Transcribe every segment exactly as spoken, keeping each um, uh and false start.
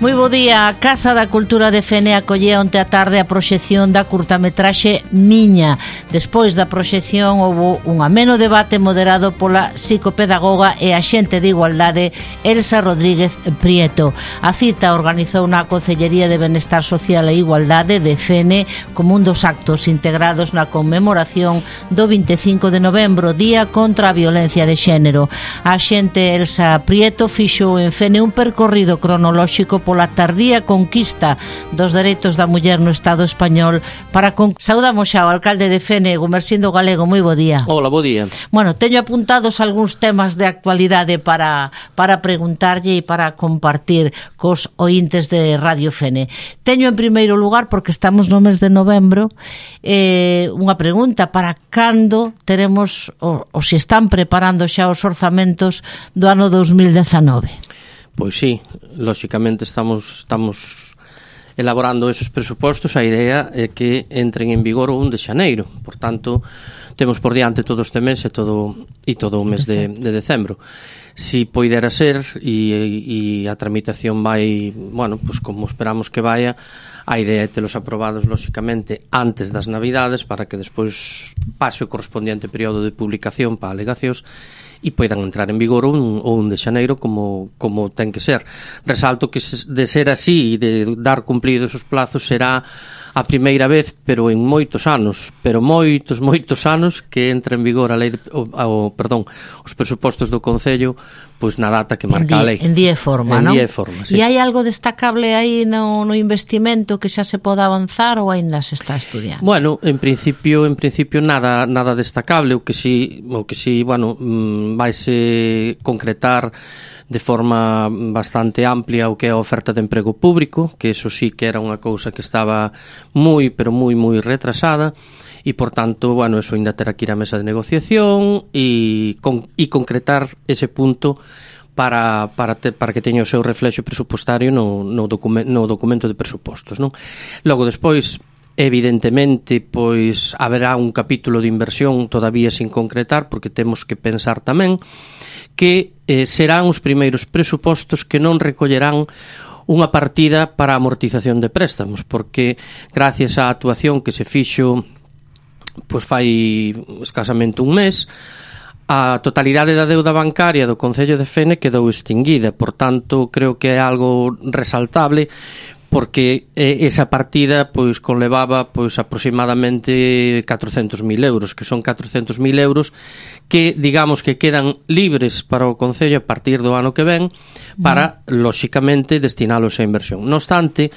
Moi bo día. A Casa da Cultura de Fene acollea onte a tarde a proxección da curtametraxe Miña. Despois da proxección houve un ameno debate moderado pola psicopedagoga e axente de igualdade Elsa Rodríguez Prieto. A cita organizou na Concellería de Benestar Social e Igualdade de Fene como un dos actos integrados na conmemoración do vinte e cinco de novembro, Día contra a Violencia de Xénero. A axente Elsa Prieto fixo en Fene un percorrido cronolóxico pola tardía conquista dos dereitos da muller no Estado español. Para con... Saudamos xa ao alcalde de Fene, Gumersindo Galego. Moi bo día. Hola, bo día. Bueno, teño apuntados algúns temas de actualidade para, para preguntarlle e para compartir cos ointes de Radio Fene. Teño en primeiro lugar, porque estamos no mes de novembro, eh, unha pregunta: para cando teremos, ou, ou se están preparando xa os orzamentos do ano dos mil dezanove? Pois sí, lóxicamente estamos estamos elaborando esos presupostos. A idea é que entren en vigor o un de xaneiro. Por tanto, temos por diante todo este mes e todo e todo o mes de, de decembro. Si poidera ser e, e a tramitación vai, bueno, pues como esperamos que vaya, a idea é telos aprobados lóxicamente antes das Navidades para que despois pase o correspondiente período de publicación para alegacións e poidan entrar en vigor o un de xaneiro como, como ten que ser. Resalto que de ser así e de dar cumplidos os plazos será a primeira vez, pero en moitos anos, pero moitos, moitos anos que entra en vigor a lei de, o, o, perdón, os presupostos do Concello, pois na data que marca a lei. En día e forma, en non? En día e forma, sí. E hai algo destacable aí no, no investimento que xa se pode avanzar ou aínda se está estudiando? Bueno, en principio, en principio nada nada destacable, o que si, o que si, bueno, vaise concretar de forma bastante amplia o que é a oferta de emprego público, que eso sí que era unha cousa que estaba moi, pero moi, moi retrasada, e, por tanto, bueno, eso ainda terá que ir á mesa de negociación e, con, e concretar ese punto para, para, te, para que teña o seu reflexo presupostario no, no, document, no documento de presupostos, non? Logo, despois, evidentemente, pois haberá un capítulo de inversión todavía sin concretar, porque temos que pensar tamén que eh, serán os primeiros presupostos que non recollerán unha partida para a amortización de préstamos, porque gracias á actuación que se fixo pois fai escasamente un mes, a totalidade da deuda bancaria do Concello de Fene quedou extinguida. Por tanto, creo que é algo resaltable, porque eh, esa partida pois conlevaba pois aproximadamente catrocentos mil euros, que son catrocentos mil euros que, digamos, que quedan libres para o Concello a partir do ano que ven para, mm. lóxicamente, destinalos a inversión. No obstante,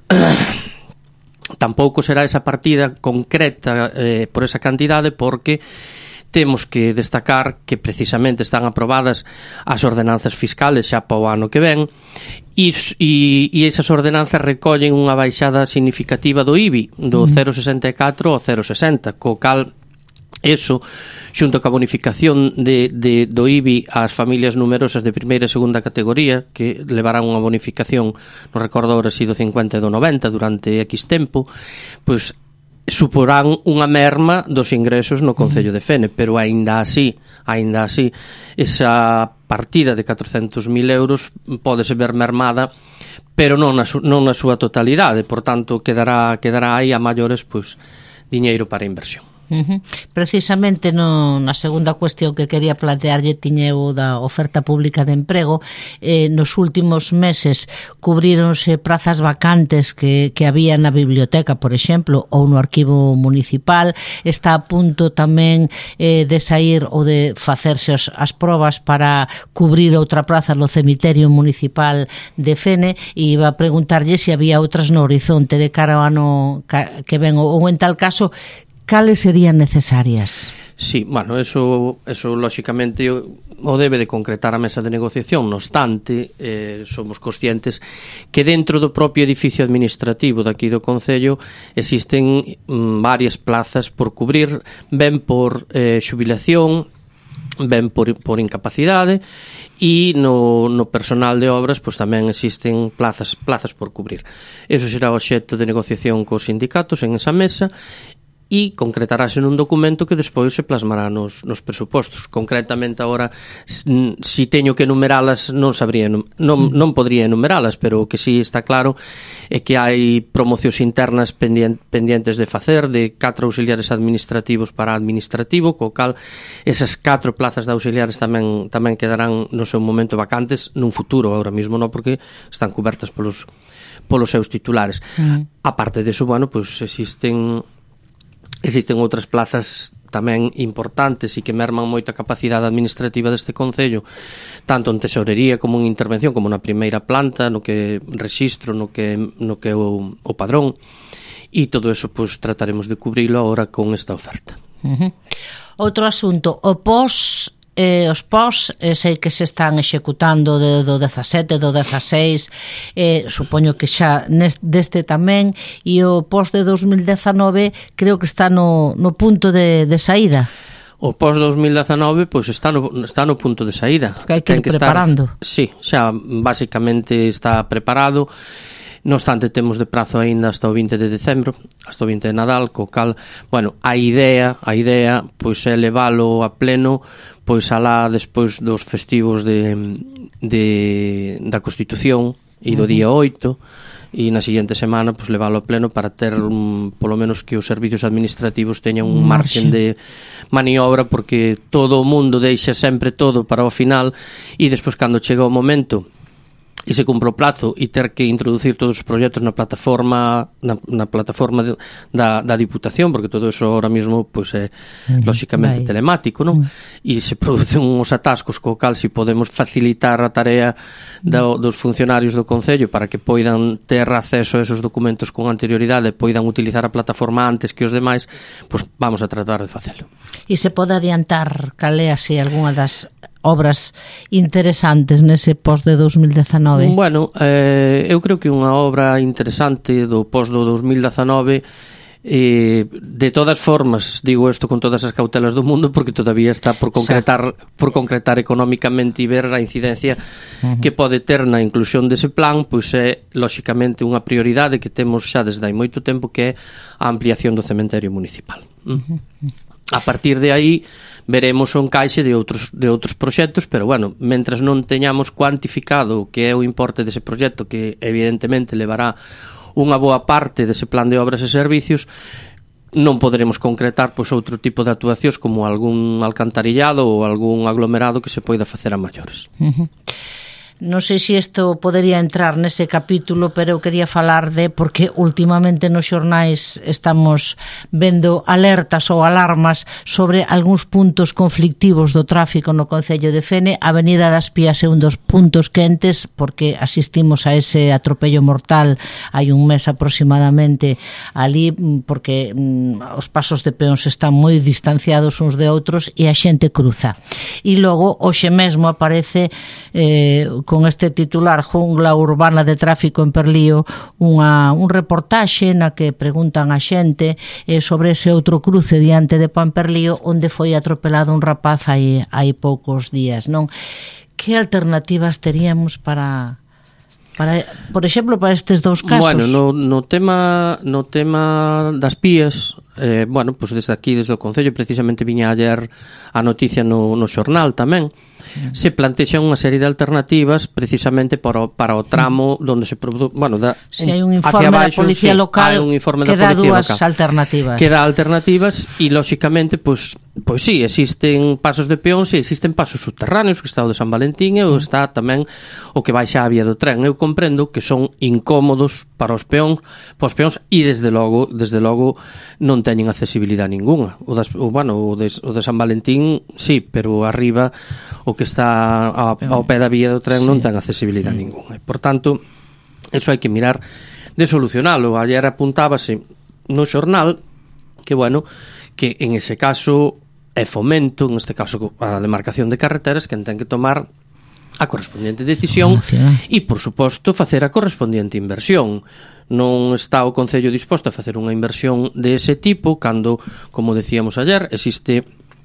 tampouco será esa partida concreta eh, por esa cantidade, porque temos que destacar que precisamente están aprobadas as ordenanzas fiscales xa para o ano que ven, e, e, e esas ordenanzas recollen unha baixada significativa do I B I, do cero vírgula sesenta e catro ao cero vírgula sesenta, co cal eso, xunto ca bonificación de, de, do I B I ás familias numerosas de primeira e segunda categoría, que levarán unha bonificación, non recordo agora si do cincuenta e do noventa durante X tempo, pois suporán unha merma dos ingresos no Concello de Fene, pero aínda así, aínda así, esa partida de catrocentos mil euros pódese ver mermada, pero non na, su, non na súa totalidade. Por tanto, quedará, quedará aí a maiores pois, diñeiro para inversión. Uh-huh. Precisamente no, na segunda cuestión que quería plantearlle tiñe o da oferta pública de emprego. Eh, nos últimos meses cubríronse prazas vacantes que, que había na biblioteca, por exemplo, ou no arquivo municipal. Está a punto tamén eh, de sair ou de facerse as, as probas para cubrir outra praza no cemiterio municipal de Fene, e iba a preguntarlle se había outras no horizonte de cara ao ano que ven, ou en tal caso cales serían necesarias? Sí, bueno, eso, eso lóxicamente o debe de concretar a mesa de negociación. No obstante, eh, somos conscientes que dentro do propio edificio administrativo daqui do Concello existen mm, varias plazas por cubrir, ben por eh, xubilación, ben por, por incapacidade, e no, no personal de obras pois tamén existen plazas, plazas por cubrir. Eso será o obxecto de negociación cos sindicatos en esa mesa, e concretarase nun documento que despois se plasmará nos, nos presupostos. Concretamente agora, si, si teño que enumeralas, non sabría, non, non podría enumeralas, pero o que sí está claro é que hai promocións internas pendientes de facer, de catro auxiliares administrativos para administrativo, co cal esas catro plazas de auxiliares tamén tamén quedarán no seu momento vacantes nun futuro, agora mesmo non, porque están cubertas polos polos seus titulares. Uh-huh. A parte deso, bueno, pois pues existen Existen outras plazas tamén importantes e que merman moita capacidade administrativa deste concello, tanto en tesorería como en intervención, como na primeira planta, no que registro, no que no que o, o padrón, e todo eso pois trataremos de cubrilo agora con esta oferta. Uh-huh. Outro asunto, o pos Eh, os pos, eh, sei que se están executando de, do dezasete, do dezaseis, eh, supoño que xa neste, deste tamén, e o pos de dos mil dezanove creo que está no, no punto de, de saída. O pos dos mil dezanove pois está no, está no punto de saída. Que hai que ir que preparando. Estar, sí, xa basicamente está preparado. No obstante, temos de prazo aínda hasta o vinte de decembro, hasta o vinte de Nadal, co cal, bueno, a idea, a idea, pois é levalo a pleno, pois alá despois dos festivos de, de da Constitución e do día oito, e na seguinte semana pois levalo a pleno para ter um, polo menos que os servicios administrativos teñan un margen de maniobra, porque todo o mundo deixa sempre todo para o final e despois cando chega o momento e se cumpre o plazo e ter que introducir todos os proxectos na plataforma na, na plataforma de, da, da Diputación, porque todo eso ahora mismo pois é mm, lóxicamente vai. telemático, non? Mm. E se producen uns atascos co cal se podemos facilitar a tarea do, dos funcionarios do Concello para que poidan ter acceso a esos documentos con anterioridade, poidan utilizar a plataforma antes que os demais, pois vamos a tratar de facelo. E se pode adiantar cal é así algunha das obras interesantes nese pos de dos mil dezanove? Bueno, eh, eu creo que unha obra interesante do pos do dos mil dezanove, eh, de todas formas, digo isto con todas as cautelas do mundo, porque todavía está por concretar sí. por concretar económicamente e ver a incidencia uh-huh. que pode ter na inclusión dese plan, pois é lóxicamente unha prioridade que temos xa desde hai moito tempo, que é a ampliación do cementerio municipal. Uh-huh. A partir de aí veremos o encaixe de outros de outros proxectos, pero bueno, mentras non teñamos cuantificado o que é o importe dese proxecto, que evidentemente levará unha boa parte dese plan de obras e servicios, non poderemos concretar pois outro tipo de actuacións como algún alcantarillado ou algún aglomerado que se poida facer a maiores. Uh-huh. Non sei se isto podería entrar nese capítulo, pero eu quería falar de, porque últimamente nos xornais estamos vendo alertas ou alarmas sobre algúns puntos conflictivos do tráfico no Concello de Fene. A Avenida das Pías é un dos puntos quentes, porque asistimos a ese atropello mortal hai un mes aproximadamente ali, porque mm, os pasos de peóns están moi distanciados uns de outros e a xente cruza. E logo, hoxe mesmo aparece eh, con este titular, Jungla Urbana de Tráfico en Perlío, unha, un reportaxe na que preguntan a xente eh, sobre ese outro cruce diante de Pamperlío onde foi atropelado un rapaz hai, hai poucos días, non? Que alternativas teríamos para... Para, por exemplo, para estes dous casos? Bueno, no, no tema no tema das pías, eh, bueno, pues desde aquí, desde o Concello, precisamente viña ayer a noticia no, no xornal tamén, se plantexan unha serie de alternativas precisamente para o, para o tramo donde se produce, bueno, da, si hai un informe da Policía sí, Local un informe que da dá dúas local. alternativas. Que dá alternativas e, lóxicamente, pois, pois sí, existen pasos de peóns e existen pasos subterráneos, que está o de San Valentín e o está tamén o que baixa a vía do tren. Eu comprendo que son incómodos para os peóns, para os peóns e, desde logo, desde logo non teñen accesibilidade ninguna. O, das, o, bueno, o, de, o de San Valentín, sí, pero arriba o que está ao, ao pé da vía do tren sí. non ten accesibilidade mm. ninguna. E, por tanto, eso hai que mirar de solucionalo. Ayer apuntábase no xornal que, bueno, que en ese caso é Fomento, en este caso a demarcación de carreteras, quen ten que tomar a correspondiente decisión e, por suposto, facer a correspondiente inversión. Non está o Concello disposto a facer unha inversión de ese tipo cando, como decíamos ayer, existe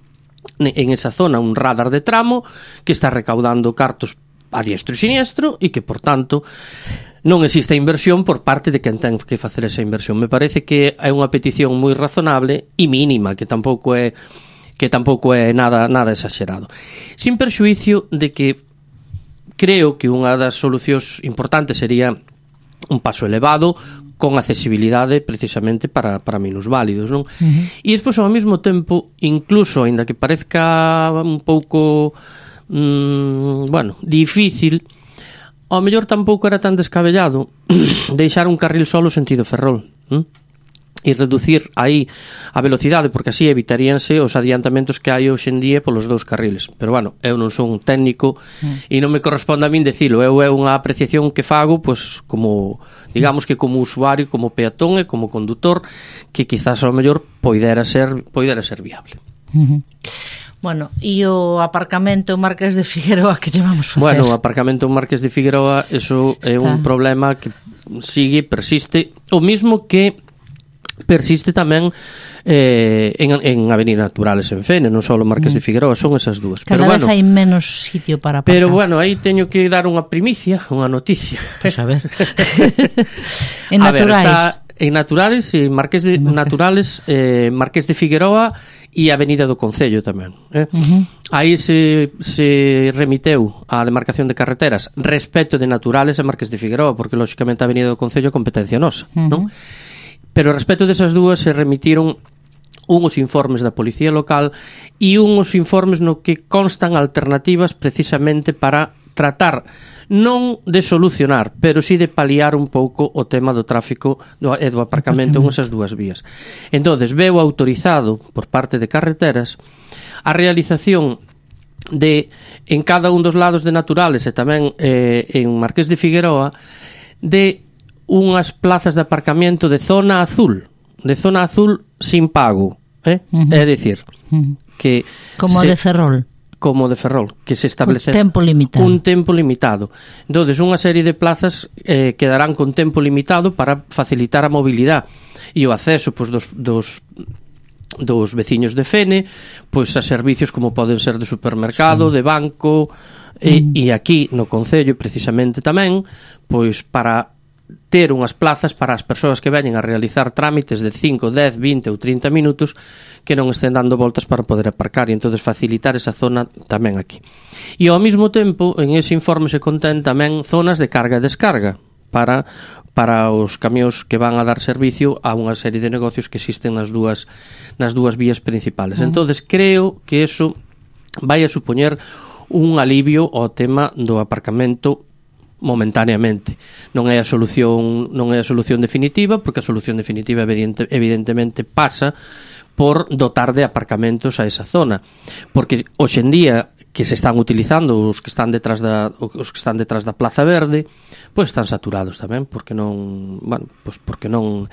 en esa zona un radar de tramo que está recaudando cartos a diestro e siniestro e que, por tanto, non existe inversión por parte de quen ten que facer esa inversión. Me parece que é unha petición moi razonable e mínima, que tampouco é que tampouco é nada nada exagerado. Sin perxuicio de que creo que unha das solucións importantes sería un paso elevado con accesibilidade precisamente para, para minusválidos, non? Uh-huh. E despois ao mesmo tempo, incluso, aínda que parezca un pouco mmm, bueno, difícil, ao mellor tampouco era tan descabellado deixar un carril solo sentido Ferrol, hm? E reducir aí a velocidade, porque así evitaríanse os adiantamentos que hai hoxe en día polos dous carriles. Pero, bueno, eu non son un técnico mm. e non me corresponde a min decilo. Eu é unha apreciación que fago, pois, como, digamos que como usuario, como peatón e como condutor, que quizás ao mellor poidera ser, poidera ser viable. Uh-huh. Bueno, e o aparcamento Marqués de Figueroa, que llevamos facer? Bueno, o aparcamento Marqués de Figueroa, eso é un problema que sigue, persiste, o mismo que persiste tamén eh, en, en Avenida Naturales en Fene, non só o Marqués mm. de Figueroa, son esas dúas. Cada pero, vez bueno, hai menos sitio para aparcar. Pero bueno, aí teño que dar unha primicia, unha noticia. Pues a ver. En a Naturales. Ver, está en Naturales e Marqués de Marqués. Naturales, eh, Marqués de Figueroa e Avenida do Concello tamén. Eh? Uh-huh. Aí se, se remiteu a demarcación de carreteras respecto de Naturales e Marqués de Figueroa, porque lóxicamente a Avenida do Concello é competencia nosa, uh-huh. non? Pero respecto desas dúas se remitiron unhos informes da Policía Local e unhos informes no que constan alternativas precisamente para tratar non de solucionar, pero sí de paliar un pouco o tema do tráfico do, e do aparcamento en esas dúas vías. Entonces, veo autorizado por parte de Carreteras a realización de, en cada un dos lados de Naturales e tamén eh, en Marqués de Figueroa, de unhas plazas de aparcamiento de zona azul, de zona azul sin pago, eh? Uh-huh. É dicir, uh-huh. que como se, de Ferrol, como de Ferrol, que se establece un tempo limitado. Un tempo limitado. Entonces, unha serie de plazas eh, quedarán con tempo limitado para facilitar a mobilidade e o acceso pois, dos, dos dos veciños de Fene, pois a servicios como poden ser de supermercado, sí. de banco, e, mm. e aquí no Concello precisamente tamén, pois para ter unhas plazas para as persoas que veñen a realizar trámites de cinco, dez, vinte ou trinta minutos que non estén dando voltas para poder aparcar e entonces facilitar esa zona tamén aquí. E ao mesmo tempo, en ese informe se contén tamén zonas de carga e descarga para para os camións que van a dar servicio a unha serie de negocios que existen nas dúas nas dúas vías principales. Uh-huh. Entonces creo que eso vai a supoñer un alivio ao tema do aparcamento momentáneamente. Non é a solución non é a solución definitiva, porque a solución definitiva evidente, evidentemente pasa por dotar de aparcamentos a esa zona, porque hoxe en día que se están utilizando os que están detrás da os que están detrás da Plaza Verde, pois están saturados tamén, porque non, bueno, pois porque non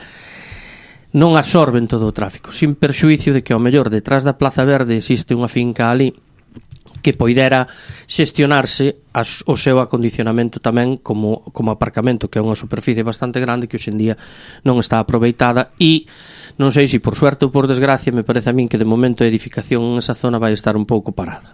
non absorben todo o tráfico, sin perxuicio de que ao mellor detrás da Plaza Verde existe unha finca ali que poidera xestionarse as, o seu acondicionamento tamén como, como aparcamento, que é unha superficie bastante grande que hoxe en día non está aproveitada e non sei se por suerte ou por desgracia me parece a min que de momento a edificación en esa zona vai estar un pouco parada.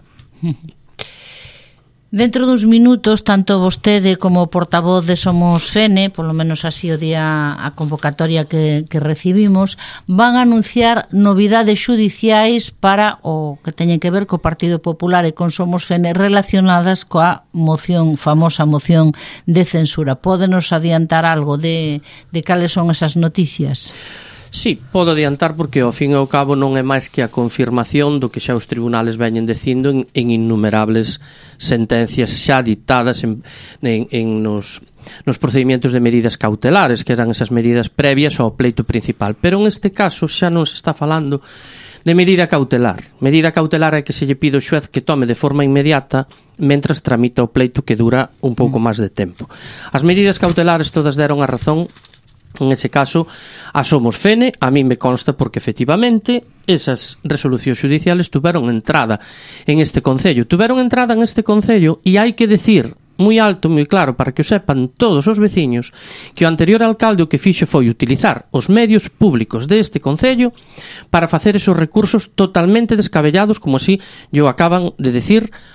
Dentro duns minutos, tanto vostede como o portavoz de Somos Fene, polo menos así o día a convocatoria que, que recibimos, van a anunciar novidades xudiciais para o que teñen que ver co Partido Popular e con Somos Fene relacionadas coa moción, famosa moción de censura. Pódenos adiantar algo de, de cales son esas noticias? Sí, podo adiantar porque ao fin e ao cabo non é máis que a confirmación do que xa os tribunales veñen dicindo en, en innumerables sentencias xa dictadas en, en, en nos, nos procedimentos de medidas cautelares, que eran esas medidas previas ao pleito principal. Pero en este caso xa non se está falando de medida cautelar. Medida cautelar é que se lle pide ao xuez que tome de forma inmediata mentras tramita o pleito que dura un pouco máis de tempo. As medidas cautelares todas deron a razón en ese caso a Somos Fene. A mí me consta porque efectivamente esas resolucións judiciales tuveron entrada en este Concello tuveron entrada en este Concello e hai que decir moi alto, moi claro, para que o sepan todos os veciños, que o anterior alcalde o que fixo foi utilizar os medios públicos deste Concello para facer esos recursos totalmente descabellados, como así yo acaban de decir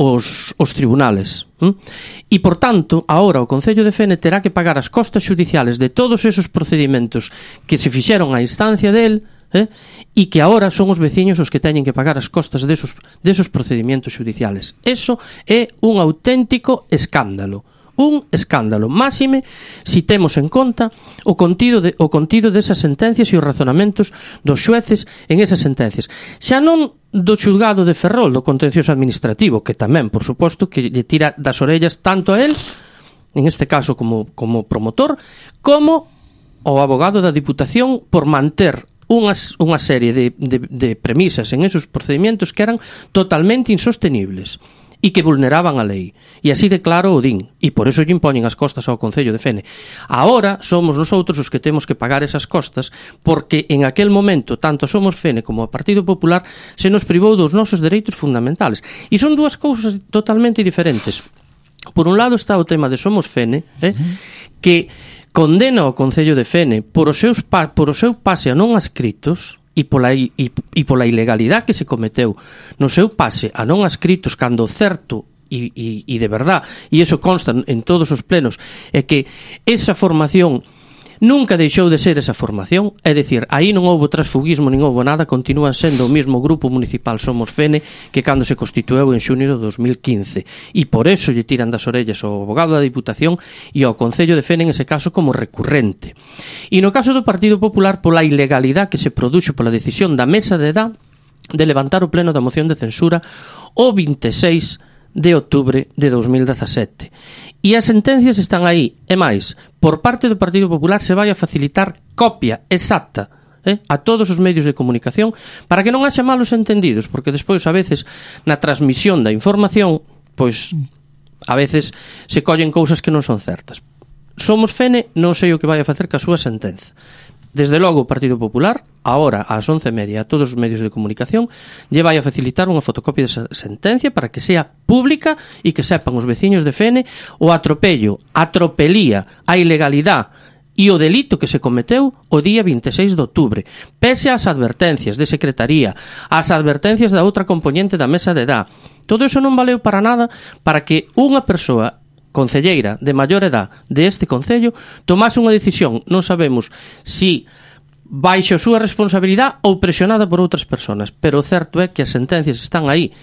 os, os tribunales. ¿Mm? E, por tanto, agora o Concello de Fene terá que pagar as costas judiciales de todos esos procedimentos que se fixeron á instancia del, eh? e que agora son os veciños os que teñen que pagar as costas desos, desos procedimentos judiciales. Eso é un auténtico escándalo. Un escándalo, máxime si temos en conta o contido, de, o contido desas sentencias e os razonamentos dos xueces en esas sentencias. Xa non do xulgado de Ferrol, do contencioso administrativo, que tamén, por suposto, que lle tira das orellas tanto a él, en este caso como, como promotor, como ao abogado da Diputación por manter unhas, unha serie de, de, de premisas en esos procedimentos que eran totalmente insostenibles e que vulneraban a lei. E así de claro o din. E por eso lle impoñen as costas ao Concello de Fene. Ahora somos nosotros os que temos que pagar esas costas porque en aquel momento tanto Somos Fene como o Partido Popular se nos privou dos nosos dereitos fundamentales. E son dúas cousas totalmente diferentes. Por un lado está o tema de Somos Fene, eh, que condena ao Concello de Fene por o, seus pa, por o seu pase a non adscritos e pola, e, e pola ilegalidade que se cometeu no seu pase a non adscritos cando certo e, e, e de verdad, e iso consta en todos os plenos, é que esa formación nunca deixou de ser esa formación, é dicir, aí non houbo transfugismo nin houbo nada, continúan sendo o mismo grupo municipal Somos Fene que cando se constitueu en xunio do dos mil quince, e por eso lle tiran das orellas ao abogado da Diputación e ao Concello de Fene en ese caso como recurrente. E no caso do Partido Popular, pola ilegalidade que se produxo pola decisión da Mesa de Edad de levantar o pleno da moción de censura o vinte e seis de outubro de dos mil dezasete. E as sentencias están aí, e máis, por parte do Partido Popular se vai a facilitar copia exacta eh, a todos os medios de comunicación para que non haxa malos entendidos, porque despois a veces na transmisión da información pois a veces se collen cousas que non son certas. Somos Fene non sei o que vai a facer ca súa sentenza. Desde logo o Partido Popular, agora ás once e media a todos os medios de comunicación, lle vai a facilitar unha fotocopia desa sentencia para que sea pública e que sepan os veciños de Fene o atropello, a tropelía, a ilegalidade e o delito que se cometeu o día vinte e seis de outubro, pese ás advertencias de Secretaría, ás advertencias da outra componente da Mesa de Edad. Todo iso non valeu para nada para que unha persoa concelleira de maior edad deste Concello tomase unha decisión, non sabemos si baixo a súa responsabilidade ou presionada por outras persoas, pero o certo é que as sentencias están aí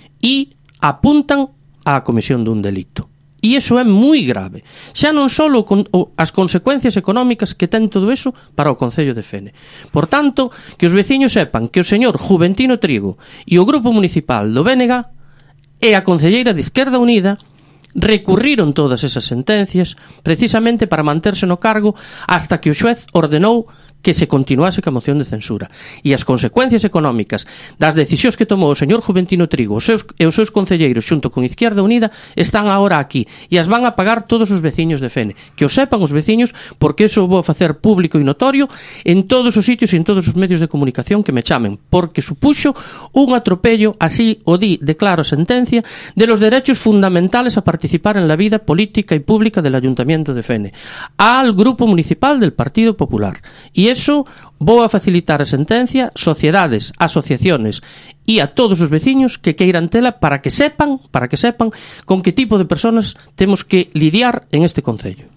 e apuntan á comisión dun delito. E iso é moi grave. Xa non só as consecuencias económicas que ten todo iso para o Concello de Fene. Por tanto, que os veciños sepan que o señor Juventino Trigo e o Grupo Municipal do B N G e a Concelleira de Izquierda Unida recurriron todas esas sentencias precisamente para manterse no cargo hasta que o xuez ordenou que se continuase ca moción de censura. E as consecuencias económicas das decisións que tomou o señor Juventino Trigo os seus, e os seus concelleiros xunto con Izquierda Unida están agora aquí e as van a pagar todos os veciños de Fene. Que o sepan os veciños porque eso vou a facer público e notorio en todos os sitios e en todos os medios de comunicación que me chamen, porque supuxo un atropello, así o di de claro sentencia, de los derechos fundamentales a participar en la vida política y pública del Ayuntamiento de Fene al Grupo Municipal del Partido Popular. E eso vou a facilitar a sentencia sociedades, asociaciones e a todos os veciños que queiran tela para que sepan, para que sepan con que tipo de personas temos que lidiar en este concello.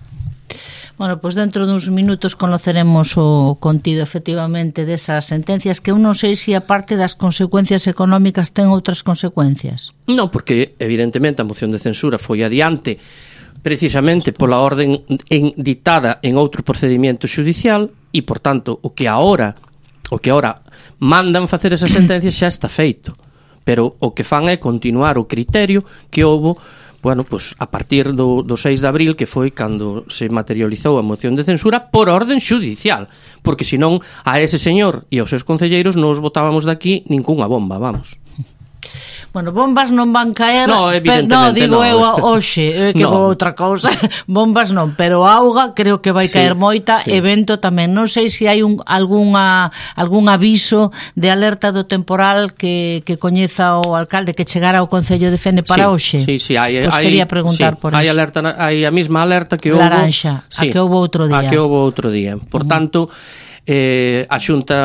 Bueno, pois pues dentro duns minutos conoceremos o contido efectivamente desas sentencias, que eu non sei se a parte das consecuencias económicas ten outras consecuencias. Non, porque evidentemente a moción de censura foi adiante precisamente pola orden en, ditada en outro procedimento xudicial e, por tanto, o que agora o que agora mandan facer esas sentencias xa está feito, pero o que fan é continuar o criterio que houbo, bueno, pues, a partir do, do seis de abril, que foi cando se materializou a moción de censura por orden xudicial, porque senón a ese señor e aos seus concelleiros non os botábamos daqui ningunha bomba, vamos. Bueno, bombas non van caer, no, evidentemente no, digo no. eu hoxe, eh, que no. outra cousa, bombas non, pero auga creo que vai sí, caer moita, sí. Evento tamén, non sei se hai un, algunha, algún aviso de alerta do temporal que, que coñeza o alcalde que chegara ao Concello de Fene para sí, hoxe. Sí, sí, hai, pues hai, quería preguntar sí, por hai eso. Alerta, hai a mesma alerta que houbo Laranxa, sí, a que houbo outro día. A que houbo outro día. Por uh-huh. tanto, eh, a Xunta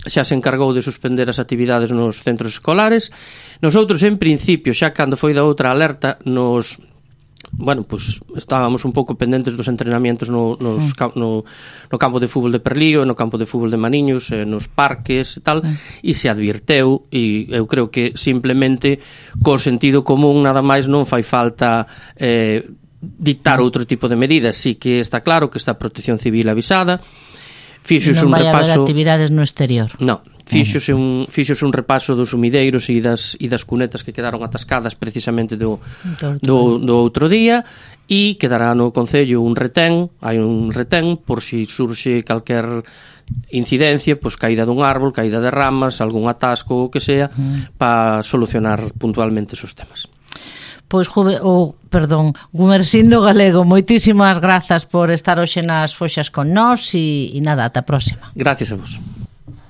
xa se encargou de suspender as actividades nos centros escolares. Nosotros, en principio, xa cando foi da outra alerta, nos... bueno, pues estábamos un pouco pendentes dos entrenamientos no, nos, mm. no, no campo de fútbol de Perlío, no campo de fútbol de Maniños, eh, nos parques e tal, mm. e se advirteu, e eu creo que simplemente co sentido común nada máis non fai falta eh, dictar outro tipo de medidas. Sí que está claro que está a Protección Civil avisada, fixos un repaso... Non vai haber actividades no exterior. Non. Fixose un, fixose un repaso dos sumideiros e das, e das cunetas que quedaron atascadas precisamente do, do, do outro día, e quedará no Concello un retén, hai un retén por si surxe calquer incidencia, pois caída dun árbol, caída de ramas, algún atasco, o que sea, mm. para solucionar puntualmente esos temas. Pois, Juve, oh, perdón, Gumersindo Galego, moitísimas grazas por estar hoxe nas Foxas con nós e, e nada, ata a próxima. Gracias a vos.